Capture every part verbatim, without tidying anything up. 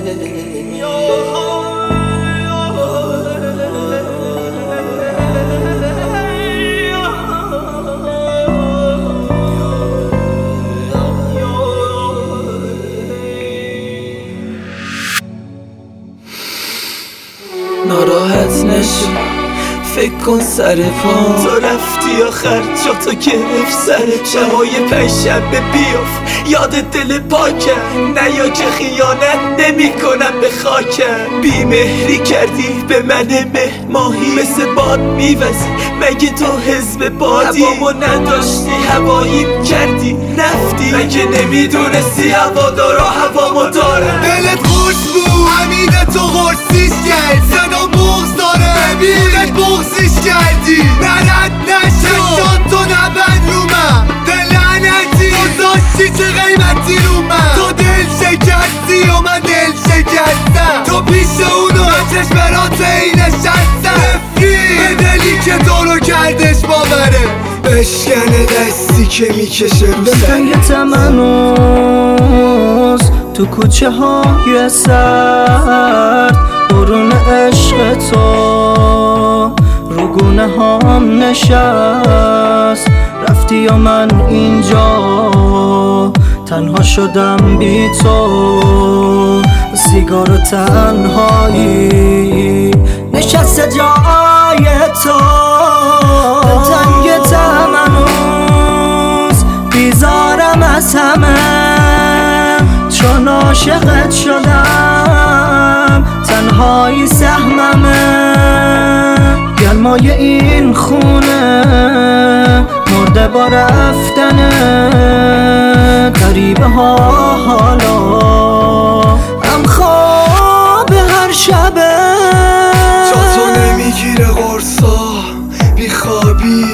ناراحت نشو، فکر کن سر پا تو رفتی آخر جا تو گرفت سر شبای پنجشنبه بیاف یاد دل پاکم نیا که خیانت نمی کنم به خاکم. بیمهری کردی به من مه ماهی مثل باد میوزی مگه تو حزب بادی هوامو نداشتی هواییم کردی رفتی مگه نمیدونستی هوادارا هوامو دارن. دلت قرص بود همینه تو قرصیش کرد صدا بغض داره ببینت بغضیش کردی نرد نشد شد تو نبند رو من دل لعنتی گذاشتی چه قیمتی رو من تو دل شکستی و من دل شکستم تو پیش اونو چشم برات ای نشستم رفتی به دلی که تو رو کردش باوره بشکنه دستی که میکشه رو دلتنگ تمنوز تو کوچه های سرد برون عشق تو رو گونه هام نشست رفتی و من اینجا تنها شدم بی تو سیگار و تنهایی نشست جای تو دلتنگ تمنوز بیزارم از همه چون عاشقت شدم تنهایی سهممه گرمای این خونه مرده با رفتنه غریبه ها حالا هم خواب هر شبه جا تو نمیگیره قرصا بی خوابی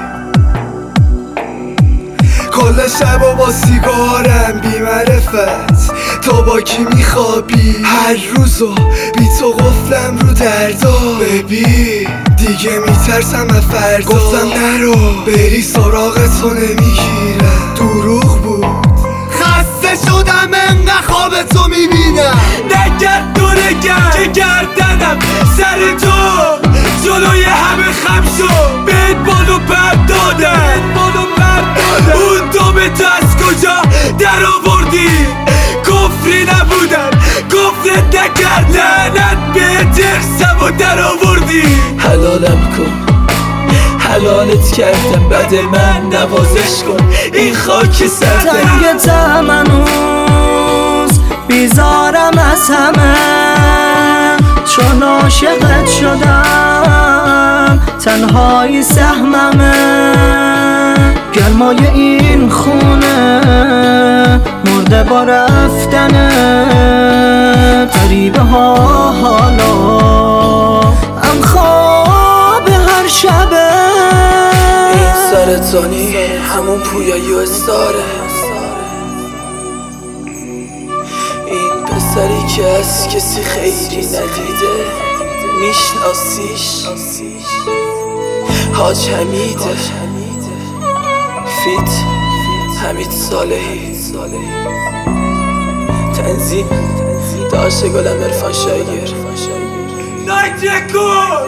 کل شب و با سیگارم بی معرفت تو با کی میخوابی هر روزو بی تو قفلم رو دردا ببین دیگه میترسم از فردا گفتم نرو بری سراغ تو نمیگیرم دروغ بود خسته شدم انقدر خواب تو میبینم نگرد دورگرد که گردنم سر تو جلوی همه خم شد بهت بالو پر دادم اون دومه تو از کجا در آوردی کفری نبودن کفرت نکردنت به ترسم و در آوردی حلالم کن حلالت کردم بعد من نوازش کن این خاک سرده تنگ تمنوز بیزارم از همه چون عاشقت شدم تنهایی سهممه گرمای این خونه مرده با رفتنه غریبه ها حالا هم خواب هر شبه این سرطانی همون پویایی و استاره این پسری که از کسی خیری ندیده میشناسیش حاج حمیده فیت حمید صالحی تنظیم داشت گلم عرفان شایر نایت رکورد